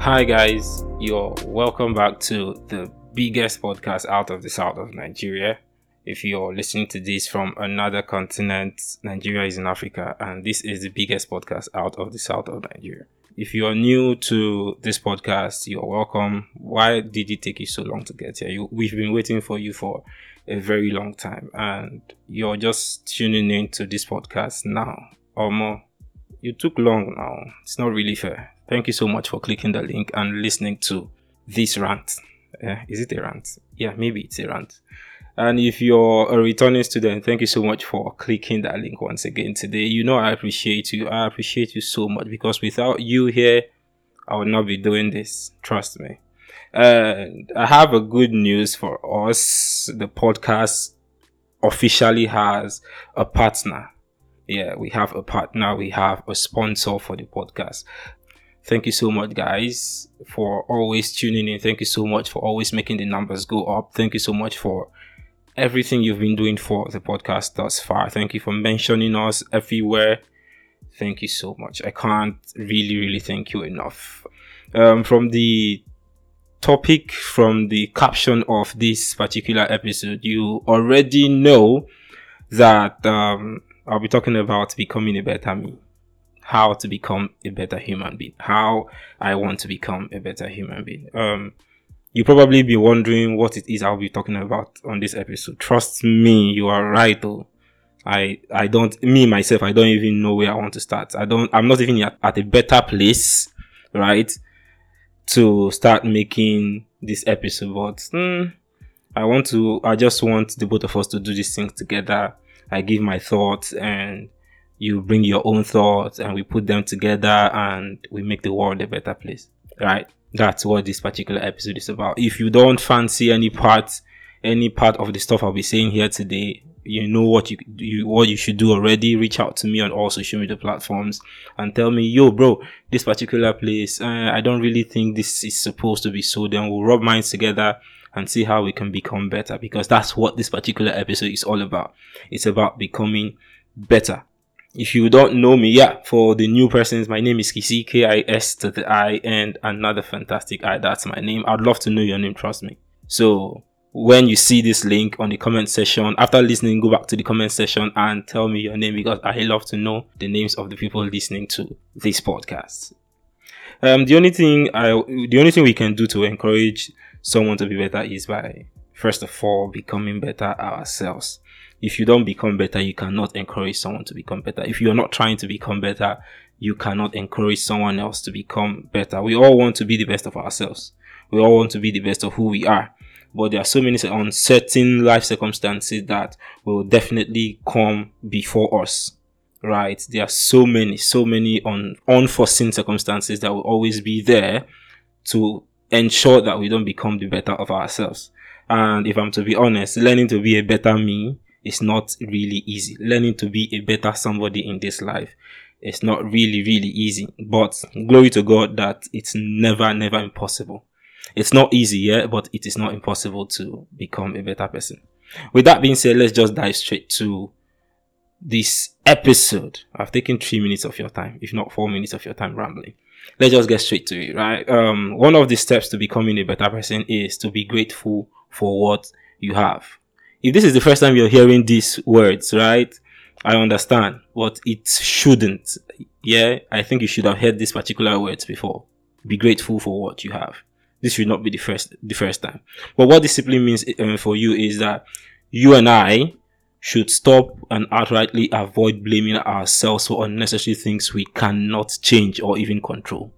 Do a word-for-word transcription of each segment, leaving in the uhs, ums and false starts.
Hi guys, you're welcome back to the biggest podcast out of the south of Nigeria. If you're listening to this from another continent, Nigeria is in Africa, and this is the biggest podcast out of the south of Nigeria. If you are new to this podcast, you're welcome. Why did it take you so long to get here? You, we've been waiting for you for a very long time, and you're just tuning in to this podcast now or more. You took long now. It's not really fair. Thank you so much for clicking the link and listening to this rant. Uh, is it a rant? Yeah, maybe it's a rant. And if you're a returning student, thank you so much for clicking that link once again today. You know I appreciate you. I appreciate you so much because without you here, I would not be doing this. Trust me. And I have a good news for us. The podcast officially has a partner. Yeah, we have a partner. We have a sponsor for the podcast. Thank you so much, guys, for always tuning in. Thank you so much for always making the numbers go up. Thank you so much for everything you've been doing for the podcast thus far. Thank you for mentioning us everywhere. Thank you so much. I can't really, really thank you enough. Um, from the topic, from the caption of this particular episode, you already know that um, I'll be talking about becoming a better me. How to become a better human being. How I want to become a better human being. Um, you probably be wondering what it is I'll be talking about on this episode. Trust me, you are right though. I I don't me myself I don't even know where I want to start. I don't I'm not even at, at a better place, right, to start making this episode. But hmm, I want to I just want the both of us to do these things together. I give my thoughts and you bring your own thoughts and we put them together and we make the world a better place, right? That's what this particular episode is about. If you don't fancy any part, any part of the stuff I'll be saying here today, you know what you, you what you should do already. Reach out to me on all social media platforms and tell me, yo, bro, this particular place, uh, I don't really think this is supposed to be so. Then we'll rub minds together and see how we can become better, because that's what this particular episode is all about. It's about becoming better. If you don't know me, yeah, for the new persons, my name is Kisi, K I S to the I, and another fantastic I. That's my name. I'd love to know your name, trust me. So when you see this link on the comment section, after listening, go back to the comment section and tell me your name, because I love to know the names of the people listening to this podcast. Um, the only thing I, the only thing we can do to encourage someone to be better is by, first of all, becoming better ourselves. If you don't become better, you cannot encourage someone to become better. If you're not trying to become better, you cannot encourage someone else to become better. We all want to be the best of ourselves. We all want to be the best of who we are. But there are so many uncertain life circumstances that will definitely come before us, right? There are so many, so many un- unforeseen circumstances that will always be there to ensure that we don't become the better of ourselves. And if I'm to be honest, learning to be a better me, it's not really easy. Learning to be a better somebody in this life, it's not really, really easy. But glory to God that it's never, never impossible. It's not easy, yeah, but it is not impossible to become a better person. With that being said, let's just dive straight to this episode. I've taken three minutes of your time, if not four minutes of your time rambling. Let's just get straight to it, right? Um, one of the steps to becoming a better person is to be grateful for what you have. If this is the first time you're hearing these words, right, I understand, but it shouldn't. Yeah, I think you should have heard these particular words before. Be grateful for what you have. This should not be the first the first time. But what this simply means um, for you is that you and I should stop and outrightly avoid blaming ourselves for unnecessary things we cannot change or even control.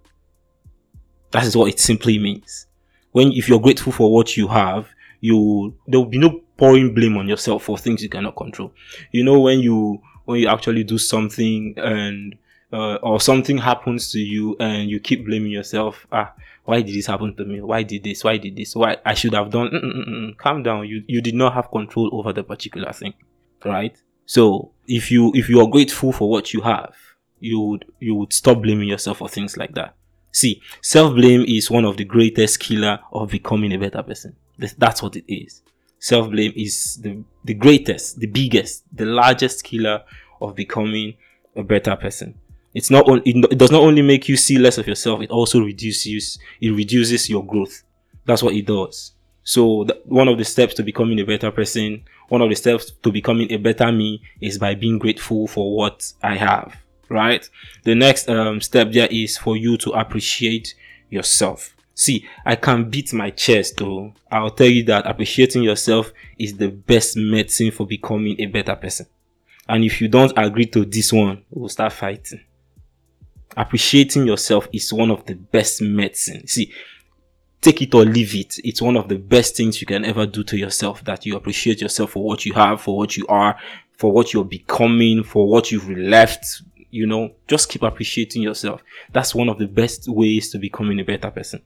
That is what it simply means. When if you're grateful for what you have, you there will be no pouring blame on yourself for things you cannot control. You know, when you when you actually do something and uh, or something happens to you and you keep blaming yourself. Ah, why did this happen to me? Why did this? Why did this? Why I should have done? Mm-mm-mm. Calm down. You you did not have control over the particular thing, right? So if you if you are grateful for what you have, you would you would stop blaming yourself for things like that. See, self-blame is one of the greatest killer of becoming a better person. That's what it is. Self-blame is the, the greatest, the biggest, the largest killer of becoming a better person. It's not on, it does not only make you see less of yourself, it also reduces it reduces your growth. That's what it does. So th- one of the steps to becoming a better person, one of the steps to becoming a better me is by being grateful for what I have, right? The next um, step there is for you to appreciate yourself. See, I can beat my chest though. I'll tell you that appreciating yourself is the best medicine for becoming a better person. And if you don't agree to this one, we'll start fighting. Appreciating yourself is one of the best medicine. See, take it or leave it. It's one of the best things you can ever do to yourself, that you appreciate yourself for what you have, for what you are, for what you're becoming, for what you've left. You know, just keep appreciating yourself. That's one of the best ways to becoming a better person.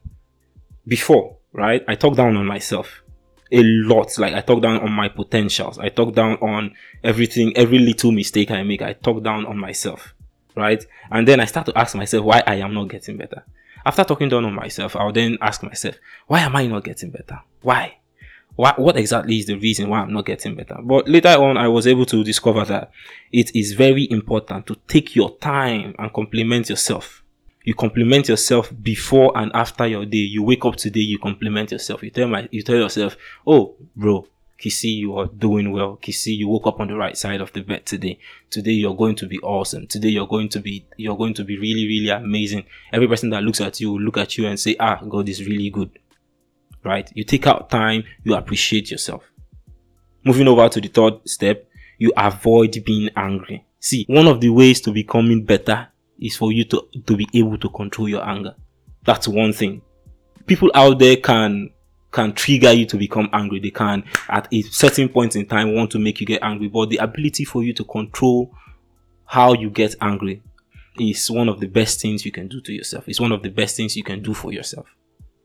Before, right, I talk down on myself a lot. Like, I talk down on my potentials. I talk down on everything, every little mistake I make. I talk down on myself, right? And then I start to ask myself why I am not getting better. After talking down on myself, I'll then ask myself, why am I not getting better? Why? Why? What exactly is the reason why I'm not getting better? But later on, I was able to discover that it is very important to take your time and compliment yourself. You compliment yourself before and after your day. You wake up today, you compliment yourself. You tell my, you tell yourself, oh, bro, Kisi, you are doing well. Kisi, you woke up on the right side of the bed today. Today you're going to be awesome. Today you're going to be, you're going to be really, really amazing. Every person that looks at you will look at you and say, ah, God is really good. Right? You take out time, you appreciate yourself. Moving over to the third step, you avoid being angry. See, one of the ways to becoming better is for you to, to be able to control your anger. That's one thing. People out there can can trigger you to become angry. They can, at a certain point in time, want to make you get angry. But the ability for you to control how you get angry is one of the best things you can do to yourself. It's one of the best things you can do for yourself.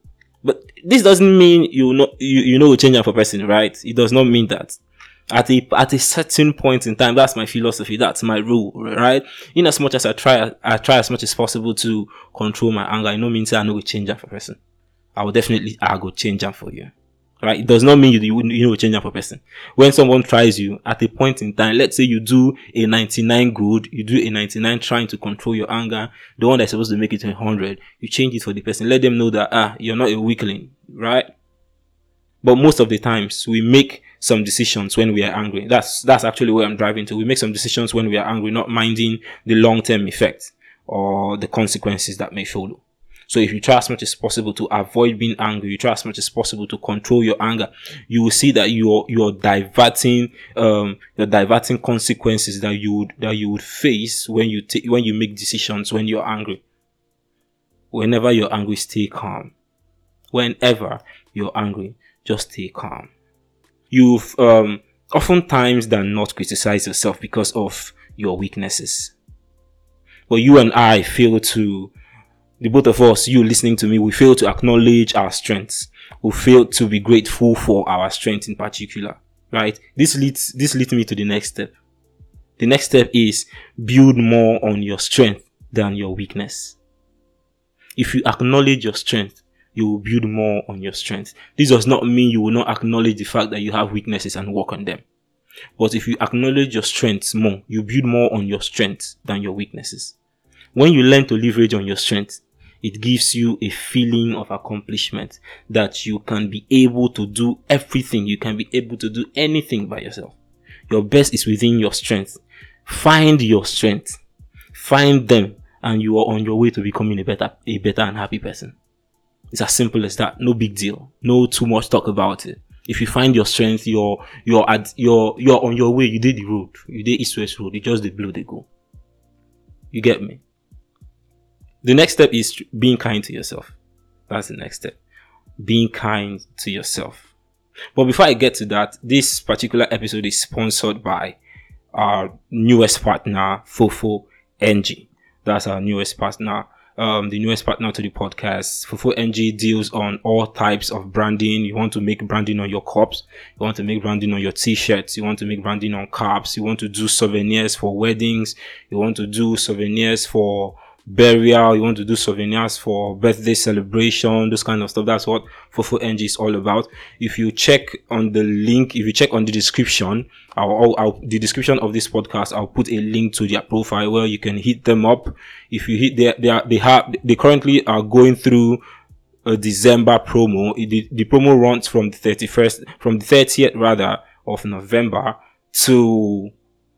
But this doesn't mean you know you, you know change for person, right? It does not mean that. At a at a certain point in time, that's my philosophy, that's my rule, right? In as much as I try I try as much as possible to control my anger, I no means I know change for person. I will definitely I go change them for you. Right? It does not mean you you, you know change them for person. When someone tries you at a point in time, let's say you do a ninety-nine good, you do a ninety-nine trying to control your anger, the one that's supposed to make it to one hundred, you change it for the person. Let them know that ah, you're not a weakling, right? But most of the times we make some decisions when we are angry. That's that's actually where I'm driving to. We make some decisions when we are angry, not minding the long-term effects or the consequences that may follow. So if you try as much as possible to avoid being angry, you try as much as possible to control your anger, you will see that you're you're diverting um you're diverting consequences that you would that you would face when you take when you make decisions when you're angry. Whenever you're angry, stay calm. Whenever you're angry, just stay calm. You've um oftentimes than not criticize yourself because of your weaknesses. But you and I fail to The both of us, you listening to me, we fail to acknowledge our strengths. We fail to be grateful for our strength in particular, right? This leads, this leads me to the next step. The next step is build more on your strength than your weakness. If you acknowledge your strength, you will build more on your strength. This does not mean you will not acknowledge the fact that you have weaknesses and work on them. But if you acknowledge your strengths more, you build more on your strengths than your weaknesses. When you learn to leverage on your strengths, it gives you a feeling of accomplishment, that you can be able to do everything. You can be able to do anything by yourself. Your best is within your strength. Find your strength. Find them, and you are on your way to becoming a better, a better and happy person. It's as simple as that. No big deal. No too much talk about it. If you find your strength, you're you're at you're you're on your way. You did the road. You did East West Road. You just the blue they go. You get me? The next step is being kind to yourself. That's the next step. Being kind to yourself. But before I get to that, this particular episode is sponsored by our newest partner, Fofo N G. That's our newest partner. Um, the newest partner to the podcast. Fofo N G deals on all types of branding. You want to make branding on your cups. You want to make branding on your t-shirts. You want to make branding on caps. You want to do souvenirs for weddings. You want to do souvenirs for burial, you want to do souvenirs for birthday celebration, those kind of stuff. That's what Fofo N G is all about. If you check on the link, if you check on the description, I'll, I'll, the description of this podcast, I'll put a link to their profile where you can hit them up. If you hit their, they are, they have, they currently are going through a December promo. The, the promo runs from the thirty-first, from the thirtieth rather of November to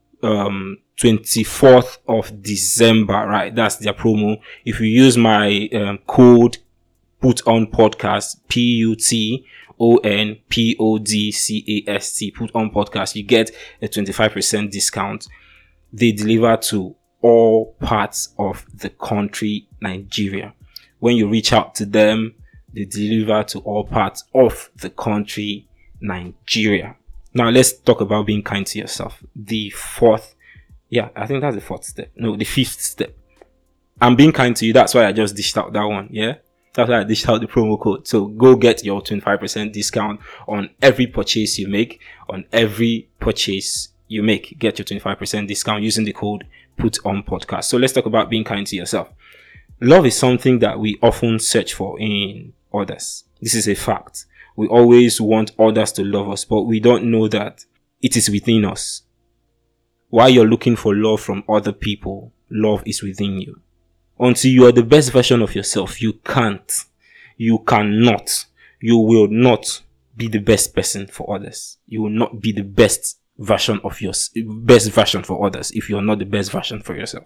um twenty-fourth of December, right? That's their promo. If you use my um, code put on podcast, P U T O N P O D C A S T, put on podcast, you get a twenty-five percent discount. They deliver to all parts of the country, Nigeria. When you reach out to them, they deliver to all parts of the country, Nigeria. Now let's talk about being kind to yourself. The fourth, yeah, I think that's the fourth step. No, the fifth step. I'm being kind to you. That's why I just dished out that one. Yeah. That's why I dished out the promo code. So go get your twenty-five percent discount on every purchase you make. On every purchase you make, get your twenty-five percent discount using the code put on podcast. So let's talk about being kind to yourself. Love is something that we often search for in others. This is a fact. We always want others to love us, but we don't know that it is within us. While you're looking for love from other people, love is within you. Until you are the best version of yourself, you can't, you cannot, you will not be the best person for others. You will not be the best version of your best version for others if you're not the best version for yourself.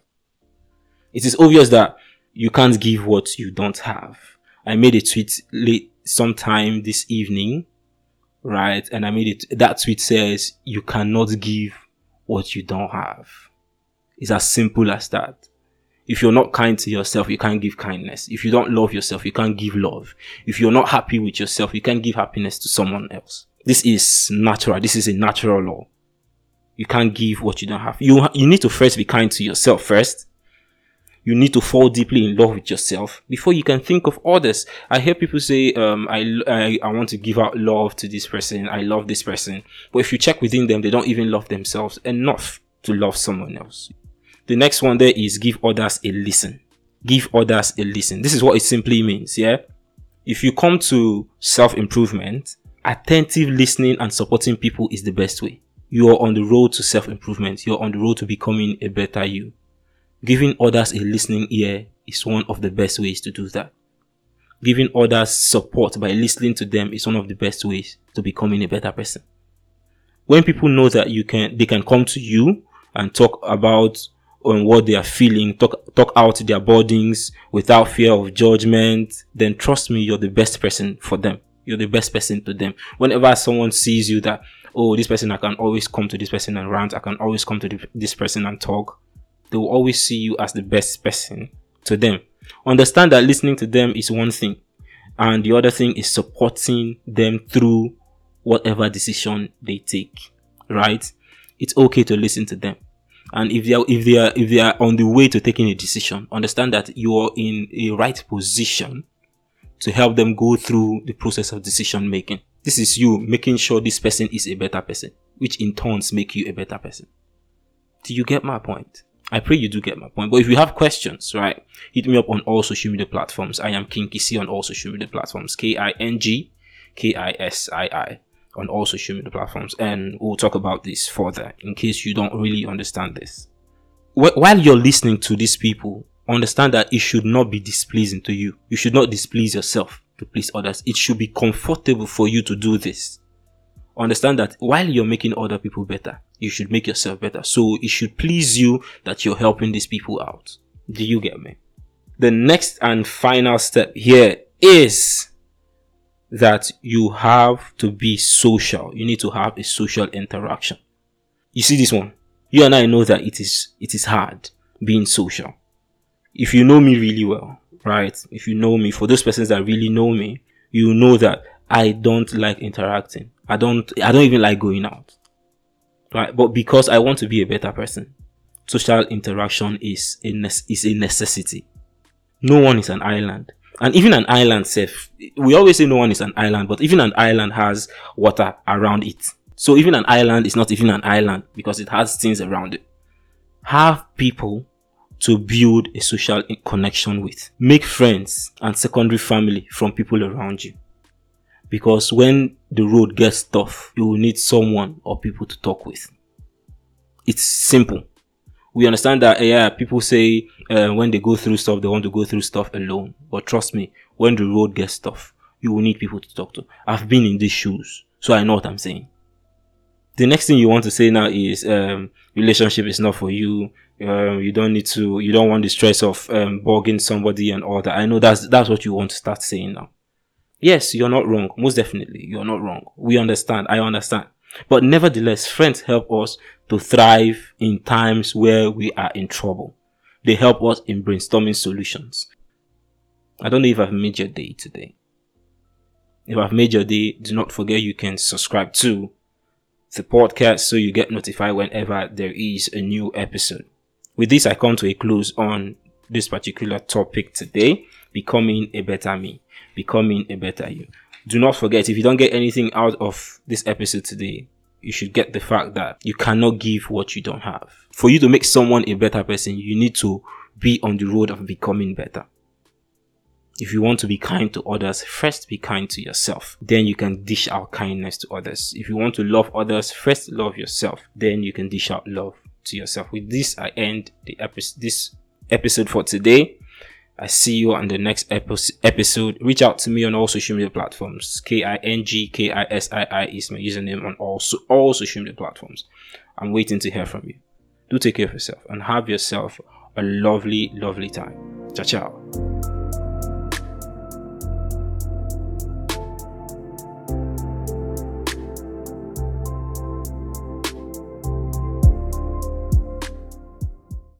It is obvious that you can't give what you don't have. I made a tweet late sometime this evening, right? And I made it, that tweet says, you cannot give what you don't have. It's as simple as that. If you're not kind to yourself, you can't give kindness. If you don't love yourself, you can't give love. If you're not happy with yourself, you can't give happiness to someone else. This is natural. This is a natural law. You can't give what you don't have. You, you need to first be kind to yourself first. You need to fall deeply in love with yourself before you can think of others. I hear people say, um, I, I, I want to give out love to this person. I love this person. But if you check within them, they don't even love themselves enough to love someone else. The next one there is give others a listen. Give others a listen. This is what it simply means. Yeah. If you come to self-improvement, attentive listening and supporting people is the best way. You are on the road to self-improvement. You're on the road to becoming a better you. Giving others a listening ear is one of the best ways to do that. Giving others support by listening to them is one of the best ways to becoming a better person. When people know that you can, they can come to you and talk about on what they are feeling, talk, talk out their burdens without fear of judgment, then trust me, you're the best person for them. You're the best person to them. Whenever someone sees you that, oh, this person, I can always come to this person and rant. I can always come to this person and talk. They will always see you as the best person to them. Understand that listening to them is one thing, and the other thing is supporting them through whatever decision they take, right? It's okay to listen to them. And if they are, if they are, if they are on the way to taking a decision, understand that you are in a right position to help them go through the process of decision making. This is you making sure this person is a better person, which in turns make you a better person. Do you get my point? I pray you do get my point. But if you have questions, right, hit me up on all social media platforms. I am King Kissii on all social media platforms. K I N G K I S I I on all social media platforms. And we'll talk about this further in case you don't really understand this. While you're listening to these people, understand that it should not be displeasing to you. You should not displease yourself to please others. It should be comfortable for you to do this. Understand that while you're making other people better, you should make yourself better. So it should please you that you're helping these people out. Do you get me? The next and final step here is that you have to be social. You need to have a social interaction. You see this one? You and I know that it is, it is hard being social. If you know me really well, right? If you know me, for those persons that really know me, you know that I don't like interacting. I don't, I don't even like going out, right? But because I want to be a better person, social interaction is a, is a necessity. No one is an island. And even an island safe, we always say no one is an island, but even an island has water around it. So even an island is not even an island because it has things around it. Have people to build a social connection with. Make friends and secondary family from people around you. Because when the road gets tough, you will need someone or people to talk with. It's simple. We understand that, yeah, people say uh, when they go through stuff, they want to go through stuff alone. But trust me, when the road gets tough, you will need people to talk to. I've been in these shoes, so I know what I'm saying. The next thing you want to say now is um, relationship is not for you. Um, you don't need to, you don't want the stress of um, bugging somebody and all that. I know that's that's what you want to start saying now. Yes, you're not wrong. Most definitely, you're not wrong. We understand. I understand. But nevertheless, friends help us to thrive in times where we are in trouble. They help us in brainstorming solutions. I don't know if I've made your day today. If I've made your day, do not forget you can subscribe to the podcast so you get notified whenever there is a new episode. With this, I come to a close on this particular topic today, becoming a better me, becoming a better you. Do not forget, if you don't get anything out of this episode today, you should get the fact that you cannot give what you don't have. For you to make someone a better person, you need to be on the road of becoming better. If you want to be kind to others, first be kind to yourself. Then you can dish out kindness to others. If you want to love others, first love yourself. Then you can dish out love to yourself. With this, I end the episode, this episode for today. I see you on the next epi- episode. Reach out to me on all social media platforms. K I N G K I S I I is my username on all, so all social media platforms. I'm waiting to hear from you. Do take care of yourself and have yourself a lovely, lovely time. Ciao, ciao.